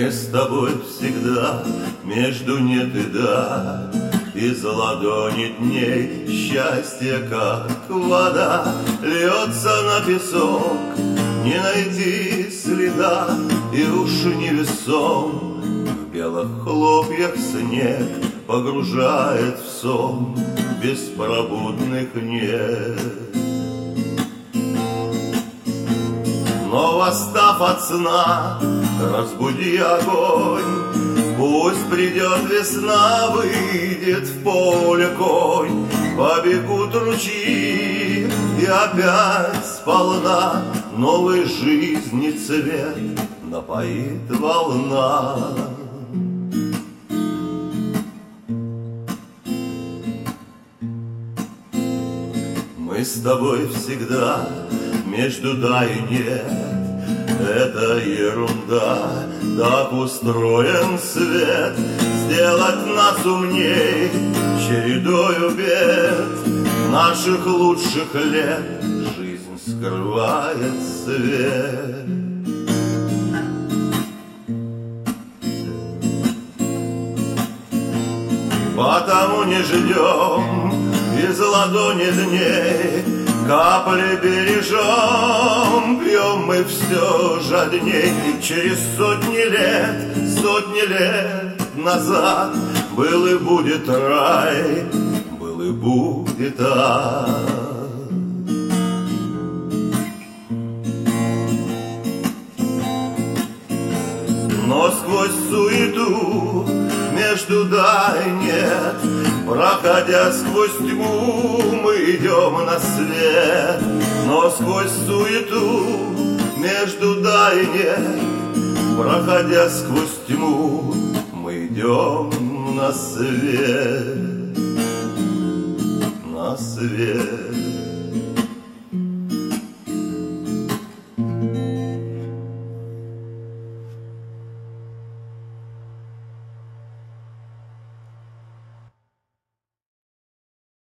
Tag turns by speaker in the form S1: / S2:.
S1: Мы с тобой всегда между нет и да, из ладони дней счастье, как вода, льется на песок, не найти следа, и уж невесом в белых хлопьях снег погружает в сон беспробудных нет. Но восстав от сна, разбуди огонь, пусть придет весна, выйдет в поле конь, побегут ручьи, и опять сполна новой жизни цвет напоит волна. Мы с тобой всегда между да и нет, это ерунда, так устроен свет, сделать нас умней чередою бед наших лучших лет. Жизнь скрывает свет. Потому не ждем из ладони дней, капли бережем, пьем мы все жадней. Через сотни лет назад был и будет рай, был и будет ад. Но сквозь суету между да и нет, проходя сквозь тьму, мы идем на свет. Но сквозь суету между да и нет, проходя сквозь тьму, мы идем на свет, на свет.